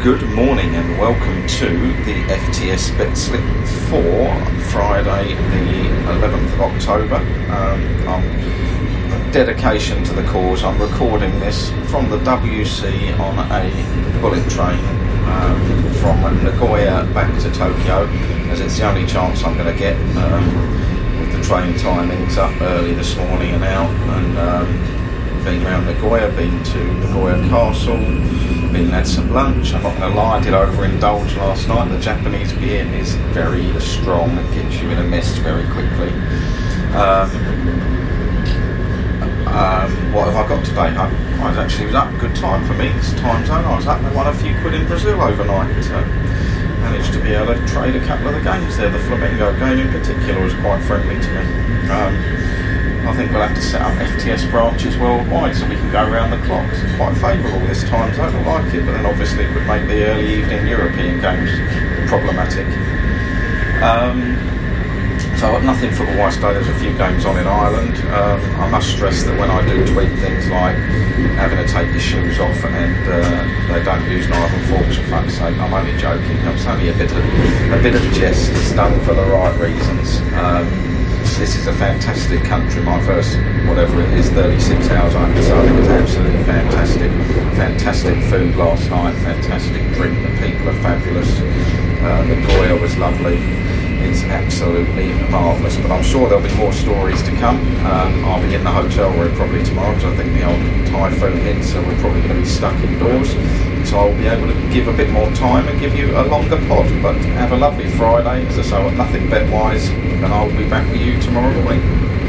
Good morning and welcome to the FTS BetSlip for Friday the 11th of October. I'm dedication to the cause. I'm recording this from the WC on a bullet train from Nagoya back to Tokyo, as it's the only chance I'm going to get with the train timings up early this morning and out, and been around Nagoya, been to Nagoya Castle, had some lunch. I'm not going to lie, I did overindulge last night. The Japanese beer is very strong, it gets you in a mist very quickly. What have I got today? I actually was up, good time for me, this time zone. I was up, I won a few quid in Brazil overnight. Managed to be able to trade a couple of the games there. The Flamengo game in particular was quite friendly to me. I think we'll have to set up FTS branches worldwide so we can go around the clock. It's quite favourable this time zone, I like it, but then obviously it would make the early evening European games problematic. So I've got nothing football-wise today. There's a few games on in Ireland. I must stress that when I do tweet things like having to take your shoes off and they don't use knife and forks, for fuck's sake, I'm only joking. It's only a bit of jest. It's done for the right reasons. This is a fantastic country. My first, whatever it is, 36 hours I have to say, I think it's absolutely fantastic. Fantastic food last night, fantastic drink, the people are fabulous. Nagoya was lovely. It's absolutely marvellous, but I'm sure there'll be more stories to come. I'll be in the hotel room probably tomorrow because I think the old typhoon hit, so we're probably going to be stuck indoors. So I'll be able to give a bit more time and give you a longer pod. But have a lovely Friday. As I say, nothing bet-wise, and I'll be back with you tomorrow morning.